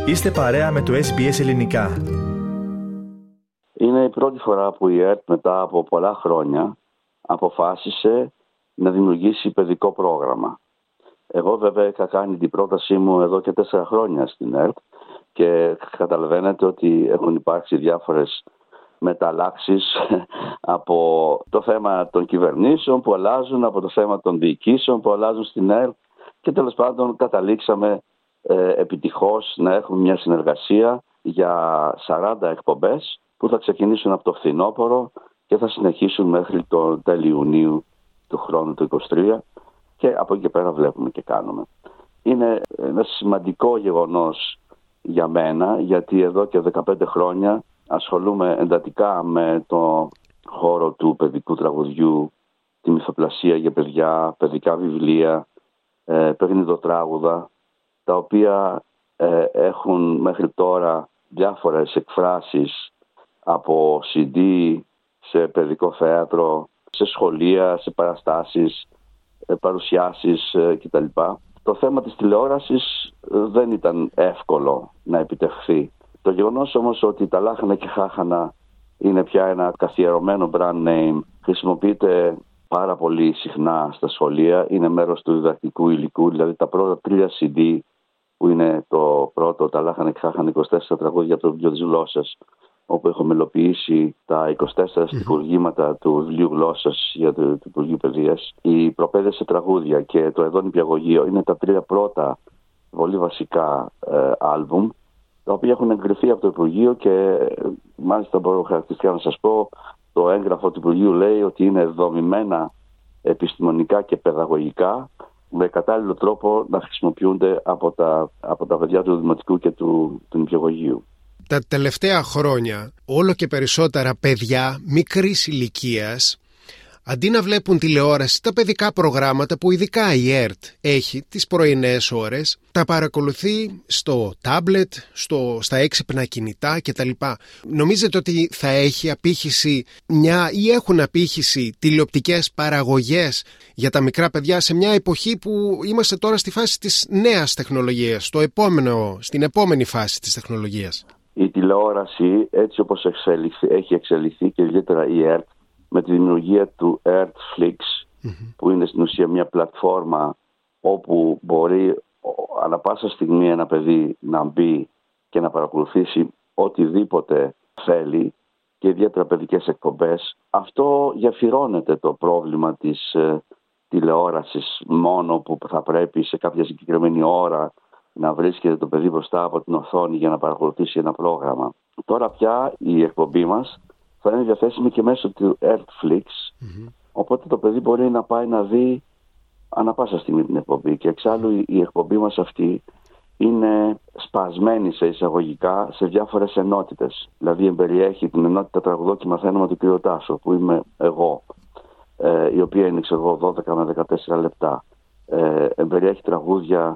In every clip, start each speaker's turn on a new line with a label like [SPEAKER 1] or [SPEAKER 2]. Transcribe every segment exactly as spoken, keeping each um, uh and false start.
[SPEAKER 1] Είστε παρέα με το Ες Μπι Ες Ελληνικά.
[SPEAKER 2] Είναι η πρώτη φορά που η ΕΡΤ μετά από πολλά χρόνια αποφάσισε να δημιουργήσει παιδικό πρόγραμμα. Εγώ βέβαια είχα κάνει την πρότασή μου εδώ και τέσσερα χρόνια στην ΕΡΤ και καταλαβαίνετε ότι έχουν υπάρξει διάφορες μεταλλάξεις από το θέμα των κυβερνήσεων που αλλάζουν, από το θέμα των διοικήσεων που αλλάζουν στην ΕΡΤ και τέλος πάντων καταλήξαμε ε, επιτυχώς να έχουμε μια συνεργασία για σαράντα εκπομπές που θα ξεκινήσουν από το φθινόπωρο και θα συνεχίσουν μέχρι το τέλη Ιουνίου του χρόνου του είκοσι τρία και από εκεί και πέρα βλέπουμε και κάνουμε. Είναι ένα σημαντικό γεγονός για μένα γιατί εδώ και δεκαπέντε χρόνια ασχολούμαι εντατικά με το χώρο του παιδικού τραγουδιού, τη μυθοπλασία για παιδιά, παιδικά βιβλία, ε, παιχνιδοτράγουδα, τα οποία ε, έχουν μέχρι τώρα διάφορες εκφράσεις από σι ντι σε παιδικό θέατρο, σε σχολεία, σε παραστάσεις, ε, παρουσιάσεις ε, κτλ. Το θέμα της τηλεόρασης δεν ήταν εύκολο να επιτευχθεί. Το γεγονός όμως ότι τα Λάχανα και Χάχανα είναι πια ένα καθιερωμένο brand name, χρησιμοποιείται πάρα πολύ συχνά στα σχολεία, είναι μέρος του διδακτικού υλικού, δηλαδή τα πρώτα τρία σι ντι που είναι το πρώτο, τα Λάχανα και Χάχανα είκοσι τέσσερα τραγούδια από το βιβλίο της γλώσσας, όπου έχω μελοποιήσει τα είκοσι τέσσερα στιχουργήματα του βιβλίου γλώσσας για το, το Υπουργείο Παιδείας. Οι προπαίδειες σε τραγούδια και το Εδώ νηπιαγωγείο είναι τα τρία πρώτα πολύ βασικά ε, άλμπουμ, τα οποία έχουν εγκριθεί από το Υπουργείο και μάλιστα μπορώ χαρακτηριστικά να σας πω, το έγγραφο του Υπουργείου λέει ότι είναι δομημένα επιστημονικά και παιδαγωγικά με κατάλληλο τρόπο να χρησιμοποιούνται από τα, από τα παιδιά του Δημοτικού και του, του νηπιαγωγείου.
[SPEAKER 3] Τα τελευταία χρόνια όλο και περισσότερα παιδιά μικρής ηλικίας, αντί να βλέπουν τηλεόραση, τα παιδικά προγράμματα που ειδικά η ΕΡΤ έχει τις πρωινές ώρες, τα παρακολουθεί στο τάμπλετ, στο, στα έξυπνα κινητά κτλ. Νομίζετε ότι θα έχει απήχηση μια ή έχουν απήχηση τηλεοπτικές παραγωγές για τα μικρά παιδιά σε μια εποχή που είμαστε τώρα στη φάση της νέας τεχνολογίας, στο επόμενο, στην επόμενη φάση της τεχνολογίας?
[SPEAKER 2] Η τηλεόραση έτσι όπως εξελιχθεί, έχει εξελιχθεί και ιδιαίτερα η ΕΡΤ με τη δημιουργία του ErtFlix mm-hmm. που είναι στην ουσία μια πλατφόρμα όπου μπορεί ανά πάσα στιγμή ένα παιδί να μπει και να παρακολουθήσει οτιδήποτε θέλει και ιδιαίτερα παιδικές εκπομπές. Αυτό γεφυρώνεται το πρόβλημα της ε, τηλεόρασης μόνο που θα πρέπει σε κάποια συγκεκριμένη ώρα να βρίσκεται το παιδί μπροστά από την οθόνη για να παρακολουθήσει ένα πρόγραμμα. Τώρα πια η εκπομπή μας θα είναι διαθέσιμη και μέσω του ErtFlix, mm-hmm. οπότε το παιδί μπορεί να πάει να δει ανά πάσα στιγμή την εκπομπή. Και εξάλλου η εκπομπή μας αυτή είναι σπασμένη σε εισαγωγικά σε διάφορες ενότητες. Δηλαδή εμπεριέχει την ενότητα τραγουδό και μαθαίνουμε του κ. Τάσο, που είμαι εγώ, ε, η οποία είναι ξέρω, δώδεκα με δεκατέσσερα λεπτά. Ε, εμπεριέχει τραγούδια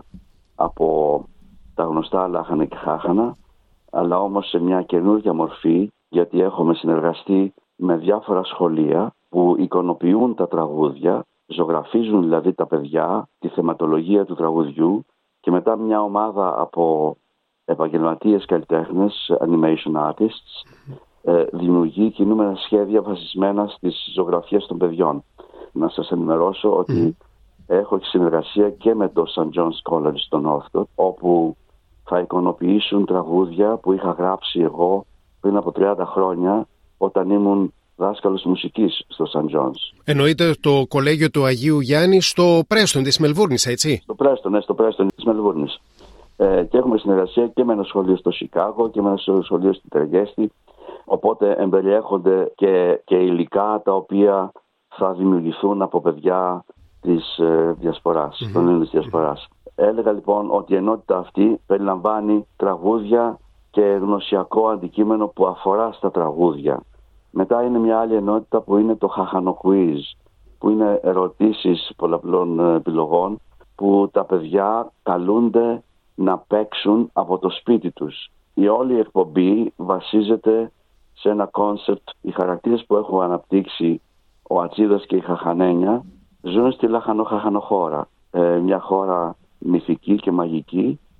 [SPEAKER 2] από τα γνωστά Λάχανα και Χάχανα, αλλά όμως σε μια καινούργια μορφή, γιατί έχουμε συνεργαστεί με διάφορα σχολεία που εικονοποιούν τα τραγούδια, ζωγραφίζουν δηλαδή τα παιδιά, τη θεματολογία του τραγουδιού και μετά μια ομάδα από επαγγελματίες καλλιτέχνες, animation artists, δημιουργεί κινούμενα σχέδια βασισμένα στις ζωγραφιές των παιδιών. Να σας ενημερώσω ότι έχω συνεργασία και με το Σαντ John's College στο Northcote, όπου θα εικονοποιήσουν τραγούδια που είχα γράψει εγώ πριν από τριάντα χρόνια όταν ήμουν δάσκαλος μουσικής στο Σαντ John's.
[SPEAKER 3] Εννοείται το κολέγιο του Αγίου Γιάννη στο Πρέστον της Μελβούρνης, έτσι?
[SPEAKER 2] Στο Πρέστον, ναι, στο Πρέστον της Μελβούρνης. Ε, και έχουμε συνεργασία και με ένα σχολείο στο Σικάγο και με ένα σχολείο στην Τρεγέστη. Οπότε εμπεριέχονται και, και υλικά τα οποία θα δημιουργηθούν από παιδιά της ε, διασποράς, mm-hmm. των Ελλήνων της διασποράς. Mm-hmm. Έλεγα λοιπόν ότι η ενότητα αυτή περιλαμβάνει τραγούδια και γνωσιακό αντικείμενο που αφορά στα τραγούδια. Μετά είναι μια άλλη ενότητα που είναι το χαχανοquiz, που είναι ερωτήσεις πολλαπλών επιλογών που τα παιδιά καλούνται να παίξουν από το σπίτι τους. Η όλη εκπομπή βασίζεται σε ένα κόνσεπτ. Οι χαρακτήρες που έχω αναπτύξει, ο Ατσίδας και η Χαχανένια, ζουν στη Λαχανό-Χαχανοχώρα. Ε, μια χώρα μυθική και μαγική,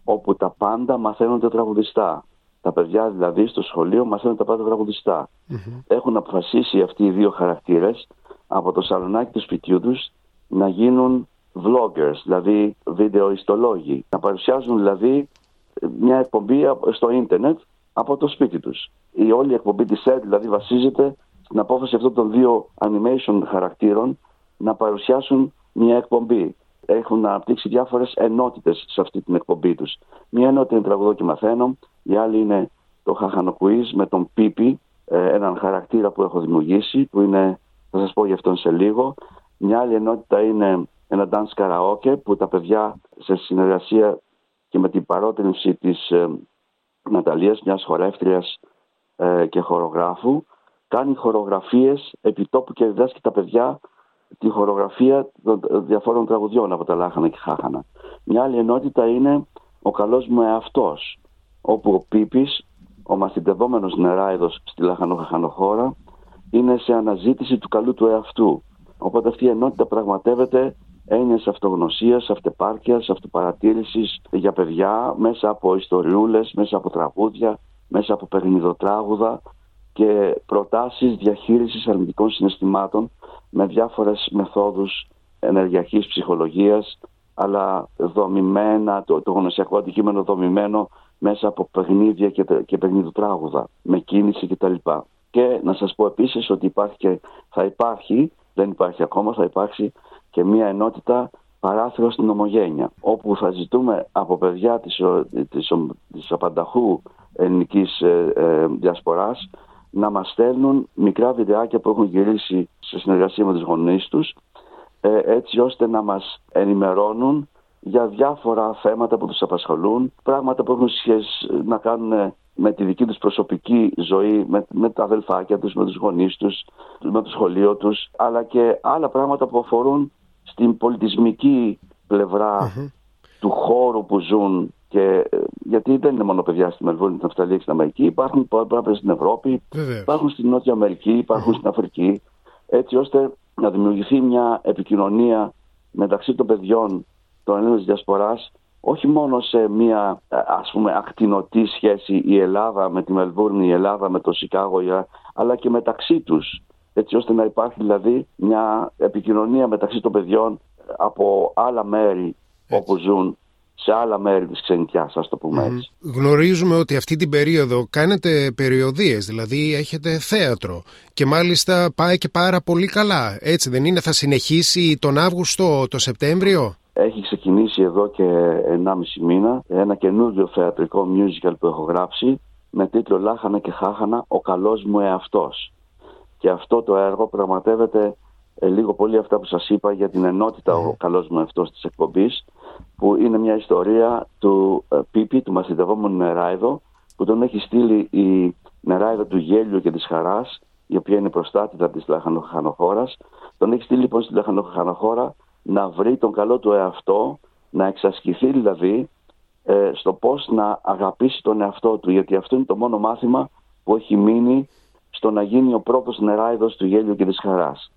[SPEAKER 2] όπου τα πάντα μαθαίνονται τραγουδιστά. Τα παιδιά δηλαδή στο σχολείο μαθαίνουν τα πάντα τραγουδιστά. Mm-hmm. Έχουν αποφασίσει αυτοί οι δύο χαρακτήρες από το σαλονάκι του σπιτιού τους να γίνουν vloggers, δηλαδή βιντεοϊστολόγοι. Να παρουσιάζουν δηλαδή μια εκπομπή στο ίντερνετ από το σπίτι τους. Η όλη εκπομπή της ΕΡΤ δηλαδή βασίζεται στην απόφαση αυτών των δύο animation χαρακτήρων να παρουσιάσουν μια εκπομπή. Έχουν αναπτύξει διάφορες ενότητες σε αυτή την εκπομπή τους. Μια ενότητα είναι τραγουδό και μαθαίνω, η άλλη είναι το χαχανοκουίζ με τον Πίπι, έναν χαρακτήρα που έχω δημιουργήσει, που είναι, θα σας πω γι' αυτόν σε λίγο. Μια άλλη ενότητα είναι ένα dance karaoke που τα παιδιά σε συνεργασία και με την παρότρινση της ε, Ναταλίας, μιας χορεύτριας ε, και χορογράφου, κάνει χορογραφίες επιτόπου και διδάσκει τα παιδιά τη χορογραφία των διαφόρων τραγουδιών από τα λάχανα και χάχανα. Μια άλλη ενότητα είναι ο καλός μου εαυτός, όπου ο Πίπης, ο μαθητευόμενος νεράιδος στη λαχανοχαχανοχώρα, είναι σε αναζήτηση του καλού του εαυτού. Οπότε αυτή η ενότητα πραγματεύεται έννοιες αυτογνωσίας, αυτεπάρκειας, αυτοπαρατήρησης για παιδιά μέσα από ιστοριούλες, μέσα από τραγούδια, μέσα από παιχνιδοτράγουδα και προτάσεις διαχείρισης αρνητικών συναισθημάτων με διάφορες μεθόδους ενεργειακής ψυχολογίας, αλλά δομημένα, το, το γνωσιακό αντικείμενο δομημένο μέσα από παιχνίδια και, και παιχνιδοτράγουδα, με κίνηση κτλ. Και να σας πω επίσης ότι υπάρχει και, θα υπάρχει, δεν υπάρχει ακόμα, θα υπάρξει και μια ενότητα παράθυρο στην Ομογένεια, όπου θα ζητούμε από παιδιά της, της, της απανταχού ελληνικής ε, ε, διασποράς να μας στέλνουν μικρά βιντεάκια που έχουν γυρίσει σε συνεργασία με τους γονείς τους, ε, έτσι ώστε να μας ενημερώνουν για διάφορα θέματα που τους απασχολούν, πράγματα που έχουν σχέση να κάνουν με τη δική τους προσωπική ζωή, με, με τα αδελφάκια τους, με τους γονείς τους, με το σχολείο τους, αλλά και άλλα πράγματα που αφορούν στην πολιτισμική πλευρά mm-hmm. του χώρου που ζουν. Και, γιατί δεν είναι μόνο παιδιά στη Μελβούρνη, στην Αυστραλία και στην Αμερική, υπάρχουν πράγματα στην Ευρώπη, mm-hmm. υπάρχουν στην Νότια Αμερική, υπάρχουν mm-hmm. στην Αφρική, έτσι ώστε να δημιουργηθεί μια επικοινωνία μεταξύ των παιδιών των Ελλήνων της Διασποράς, όχι μόνο σε μια ας πούμε ακτινωτή σχέση η Ελλάδα με τη Μελβούρνη, η Ελλάδα με το Σικάγο, αλλά και μεταξύ τους, έτσι ώστε να υπάρχει δηλαδή μια επικοινωνία μεταξύ των παιδιών από άλλα μέρη έτσι. Όπου ζουν, σε άλλα μέρη της ξενιτιάς, ας το πούμε mm-hmm. έτσι.
[SPEAKER 3] Γνωρίζουμε ότι αυτή την περίοδο κάνετε περιοδίες, δηλαδή έχετε θέατρο και μάλιστα πάει και πάρα πολύ καλά, έτσι δεν είναι? Θα συνεχίσει τον Αύγουστο, το Σεπτέμβριο?
[SPEAKER 2] Έχει ξεκινήσει εδώ και ενάμιση μήνα ένα καινούριο θεατρικό musical που έχω γράψει με τίτλο «Λάχανα και χάχανα, ο καλός μου εαυτός». Και αυτό το έργο πραγματεύεται ε, λίγο πολύ αυτά που σας είπα για την ενότητα mm. «Ο καλός μου εαυτός» της εκπομπής, που είναι μια ιστορία του ε, Πίπη, του μαθητευόμενου νεράιδο, που τον έχει στείλει η νεράιδα του γέλιου και της χαράς, η οποία είναι προστάτητα της λαχανοχανοχώρας. Τον έχει στείλει λοιπόν στη λαχανοχανοχώρα να βρει τον καλό του εαυτό, να εξασκηθεί δηλαδή ε, στο πώς να αγαπήσει τον εαυτό του, γιατί αυτό είναι το μόνο μάθημα που έχει μείνει στο να γίνει ο πρώτος νεράιδος του γέλιου και της χαράς.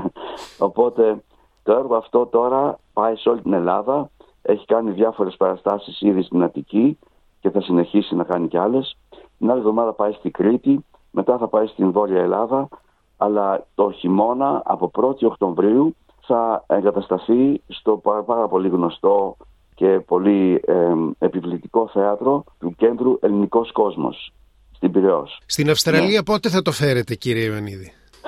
[SPEAKER 2] Οπότε το έργο αυτό τώρα πάει σε όλη την Ελλάδα, έχει κάνει διάφορες παραστάσεις ήδη στην Αττική και θα συνεχίσει να κάνει κι άλλες. Την άλλη εβδομάδα πάει στη Κρήτη, μετά θα πάει στην Βόρεια Ελλάδα, αλλά το χειμώνα από πρώτη Οκτωβρίου θα εγκατασταθεί στο πάρα, πάρα πολύ γνωστό και πολύ ε, επιβλητικό θέατρο του κέντρου Ελληνικός Κόσμος στην Πειραιώς.
[SPEAKER 3] Στην Αυστραλία ναι. Πότε θα το φέρετε, κύριε Ιωαννίδη?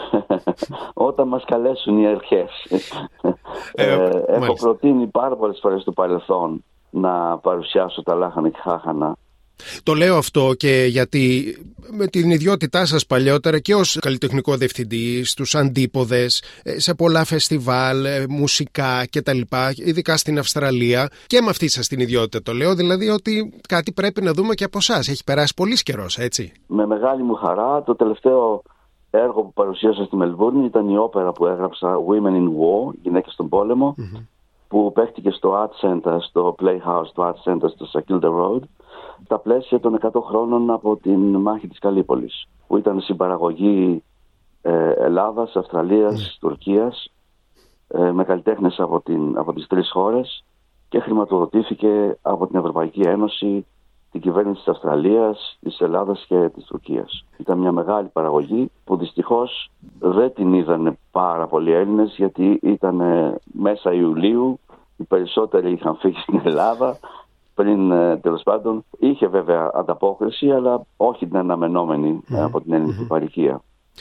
[SPEAKER 2] Όταν μας καλέσουν οι αρχές. ε, ε, έχω μάλιστα. προτείνει πάρα πολλές φορές στο παρελθόν να παρουσιάσω τα λάχανα και χάχανα.
[SPEAKER 3] Το λέω αυτό και γιατί με την ιδιότητά σας παλιότερα και ως καλλιτεχνικό διευθυντή στους Αντίποδες, σε πολλά φεστιβάλ, μουσικά κτλ, ειδικά στην Αυστραλία, και με αυτή σας την ιδιότητα το λέω, δηλαδή ότι κάτι πρέπει να δούμε και από εσάς. Έχει περάσει πολύς καιρός, έτσι?
[SPEAKER 2] Με μεγάλη μου χαρά. Το τελευταίο έργο που παρουσίασα στη Μελβούρνη ήταν η όπερα που έγραψα Women in War, γυναίκες στον πόλεμο, mm-hmm. που παίχτηκε στο Art Center, στο Playhouse του Art Center στο Sakilda Road, τα πλαίσια των εκατό χρόνων από την μάχη της Καλύπολης, που ήταν συμπαραγωγή ε, Ελλάδας, Αυστραλίας, mm. Τουρκίας, ε, με καλλιτέχνες από, την, από τις τρεις χώρες, και χρηματοδοτήθηκε από την Ευρωπαϊκή Ένωση, την κυβέρνηση της Αυστραλίας, της Ελλάδας και της Τουρκίας. Ήταν μια μεγάλη παραγωγή που δυστυχώς δεν την είδανε πάρα πολλοί Έλληνες, γιατί ήταν μέσα Ιουλίου, οι περισσότεροι είχαν φύγει στην Ελλάδα πριν, τέλος πάντων. Είχε βέβαια ανταπόκριση, αλλά όχι την αναμενόμενη mm-hmm. από την ελληνική mm-hmm. παροικία.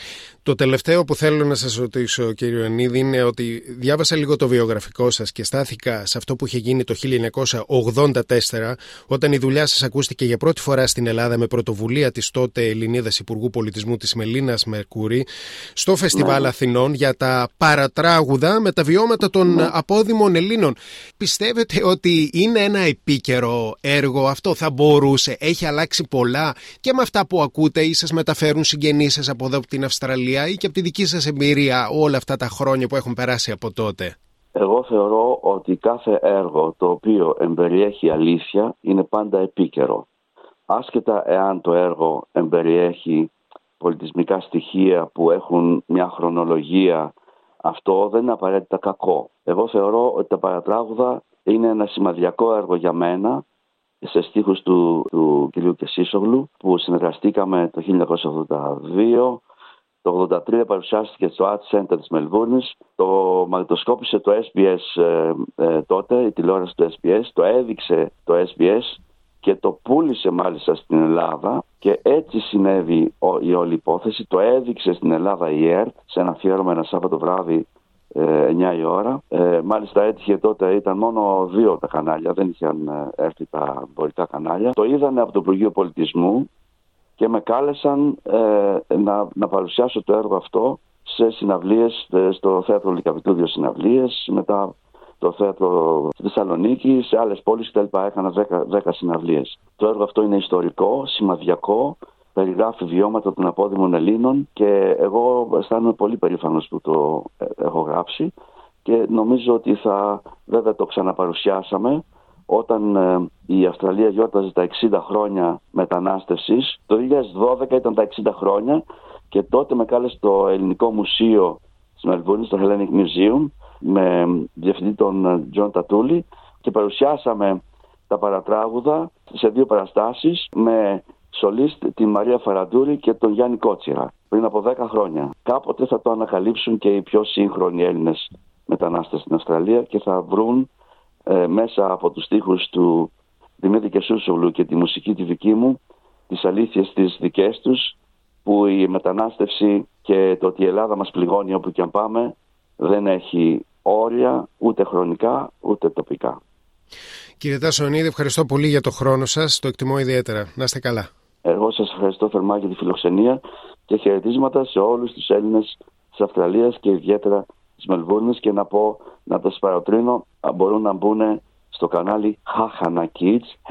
[SPEAKER 3] Το τελευταίο που θέλω να σας ρωτήσω, κύριο Ιωαννίδη, είναι ότι διάβασα λίγο το βιογραφικό σας και στάθηκα σε αυτό που είχε γίνει το χίλια εννιακόσια ογδόντα τέσσερα, όταν η δουλειά σας ακούστηκε για πρώτη φορά στην Ελλάδα με πρωτοβουλία της τότε Ελληνίδας Υπουργού Πολιτισμού της Μελίνας Μερκούρη στο Φεστιβάλ ναι. Αθηνών για τα παρατράγουδα με τα βιώματα των ναι. απόδημων Ελλήνων. Πιστεύετε ότι είναι ένα επίκαιρο έργο αυτό? Θα μπορούσε, έχει αλλάξει πολλά και με αυτά που ακούτε ή σας μεταφέρουν συγγενείς σας από εδώ από την Αυστραλία ή και από τη δική σας εμπειρία όλα αυτά τα χρόνια που έχουν περάσει από τότε?
[SPEAKER 2] Εγώ θεωρώ ότι κάθε έργο το οποίο εμπεριέχει αλήθεια είναι πάντα επίκαιρο. Άσχετα εάν το έργο εμπεριέχει πολιτισμικά στοιχεία που έχουν μια χρονολογία, αυτό δεν είναι απαραίτητα κακό. Εγώ θεωρώ ότι τα παρατράγουδα είναι ένα σημαδιακό έργο για μένα, σε στίχους του, του κ. Κεσίσογλου, που συνεργαστήκαμε το χίλια εννιακόσια ογδόντα δύο. Το ογδόντα τρία παρουσιάστηκε στο Art Center της Μελβούρνης. Το μαγνητοσκόπησε το ες μπι ες ε, ε, τότε, η τηλεόραση του ες μπι ες. Το έδειξε το ες μπι ες και το πούλησε μάλιστα στην Ελλάδα. Και έτσι συνέβη η όλη υπόθεση. Το έδειξε στην Ελλάδα η ΕΡΤ σε ένα αφιέρωμα ένα Σάββατο βράδυ ε, εννιά η ώρα. Ε, μάλιστα έτυχε τότε, ήταν μόνο δύο τα κανάλια, δεν είχαν έρθει τα εμπορικά κανάλια. Το είδανε από το Υπουργείο Πολιτισμού και με κάλεσαν ε, να, να παρουσιάσω το έργο αυτό σε συναυλίες, στο Θέατρο Λυκαβητού δύο συναυλίες, μετά το Θέατρο στη Θεσσαλονίκη, σε άλλες πόλεις κτλ. Έκανα δέκα συναυλίες. Το έργο αυτό είναι ιστορικό, σημαδιακό, περιγράφει βιώματα των απόδημων Ελλήνων και εγώ αισθάνομαι πολύ περήφανος που το έχω γράψει και νομίζω ότι θα, βέβαια το ξαναπαρουσιάσαμε όταν ε, η Αυστραλία γιόρταζε τα εξήντα χρόνια μετανάστευσης. Το δύο χιλιάδες δώδεκα ήταν τα εξήντα χρόνια και τότε με κάλεσε το Ελληνικό Μουσείο της Μελβούρνης, το Hellenic Museum, με διευθυντή τον Τζον Τατούλη και παρουσιάσαμε τα παρατράγουδα σε δύο παραστάσεις με σολίστ τη Μαρία Φαραντούρη και τον Γιάννη Κότσιρα πριν από δέκα χρόνια. Κάποτε θα το ανακαλύψουν και οι πιο σύγχρονοι Έλληνες μετανάστες στην Αυστραλία και θα βρουν ε, μέσα από τους στίχους του Δημήτρη Κεσούσογλου και τη μουσική τη δική μου τις αλήθειες τις δικές τους, που η μετανάστευση και το ότι η Ελλάδα μας πληγώνει όπου και αν πάμε δεν έχει όρια ούτε χρονικά ούτε τοπικά.
[SPEAKER 3] Κύριε Τάσο Ιωαννίδη, ευχαριστώ πολύ για το χρόνο σας, το εκτιμώ ιδιαίτερα. Να είστε καλά.
[SPEAKER 2] Εγώ σας ευχαριστώ θερμά για τη φιλοξενία και χαιρετίσματα σε όλους τους Έλληνες της Αυστραλίας και ιδιαίτερα της Μελβούρνης, και να πω, να τα παροτρύνω, μπορούν να μπουν στο κανάλι Hahana Kids,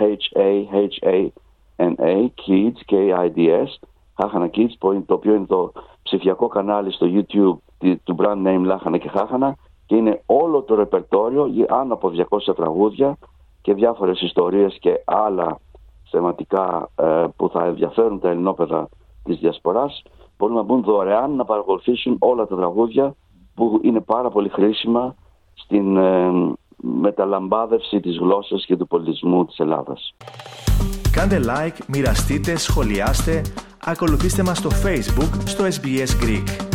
[SPEAKER 2] H-A-H-A-N-A, Kids, K-I-D-S, Hahana Kids, το οποίο είναι το ψηφιακό κανάλι στο YouTube του brand name Λάχανα και Χάχανα, και είναι όλο το ρεπερτόριο, άνω από διακόσια τραγούδια και διάφορες ιστορίες και άλλα θεματικά ε, που θα ενδιαφέρουν τα ελληνόπαιδα της διασποράς. Μπορούν να μπουν δωρεάν να παρακολουθήσουν όλα τα τραγούδια που είναι πάρα πολύ χρήσιμα στην ε, μεταλαμπάδευση της γλώσσας και του πολιτισμού της Ελλάδας.
[SPEAKER 1] Κάντε like, μοιραστείτε, σχολιάστε, ακολουθήστε μας στο Facebook, στο ες μπι ες Greek.